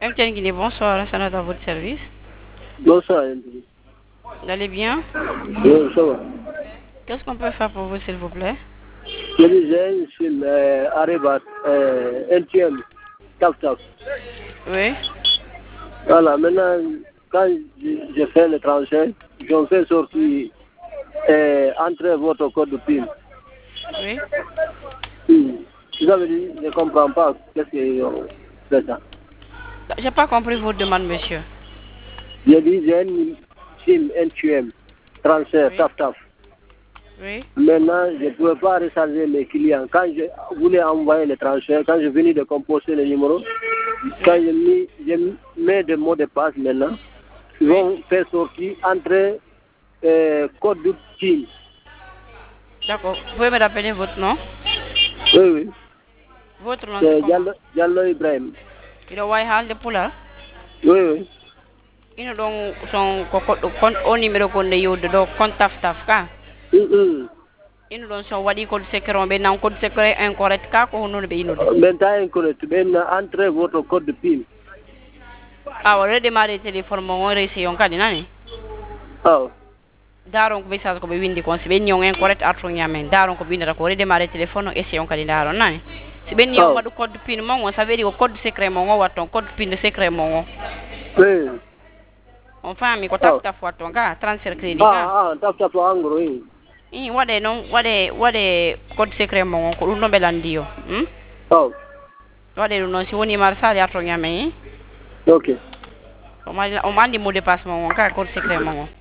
MTN Guinée, bonsoir, c'est à votre service. Bonsoir. Vous allez bien? Oui, ça va. Qu'est-ce qu'on peut faire pour vous, s'il vous plaît? Je disais, je suis Arebat, LTM, Taf Taf. Oui. Voilà, maintenant, quand j'ai fait le transfert, j'en fais sortir entrer votre code de PIN. Oui. Vous avez dit, je ne comprends pas qu'est-ce que fait ça. J'ai pas compris votre demande, monsieur. J'ai dit, j'ai une SIM LTM, transfert, Oui. Taf Taf. Oui. Maintenant, je ne pouvais pas recharger mes clients. Quand je voulais envoyer le transfert, quand je venais de composer le numéro, quand je mets des mots de passe maintenant, ils vont faire sortir entre code de PIN. D'accord. Vous pouvez me rappeler votre nom? Oui, oui. Votre nom, c'est C'est comment? Diallo Ibrahim. Il est Waihal de Poula. Oui, oui. Il nous donne son compte au numéro qu'on a eu de compte taf ka. Il nous donne son wadi code secret, mais non code secret incorrect ka ko nous le bénode. Maintenant, incorrect. Maintenant, entrez votre code de PIN. Ah, on a redémarré le téléphone, on a réussi en cas de nani. Oh. Daron ko message ko be windi kon si be nyon incorrect arto nyamen daron ko binda ko redémarrer téléphone et si on kadi daron nani si be nyon madu code pin mo on ça veut dire code secret mo waton code pin secret mo Oui. on fami ko tap tap waton ga transfert crédit ga tap tap angro yi wade non wade code secret mo ko dum no belandio oh wade non si woni marsali arto nyamen OK o mandi mot de passe mo ka code secret mo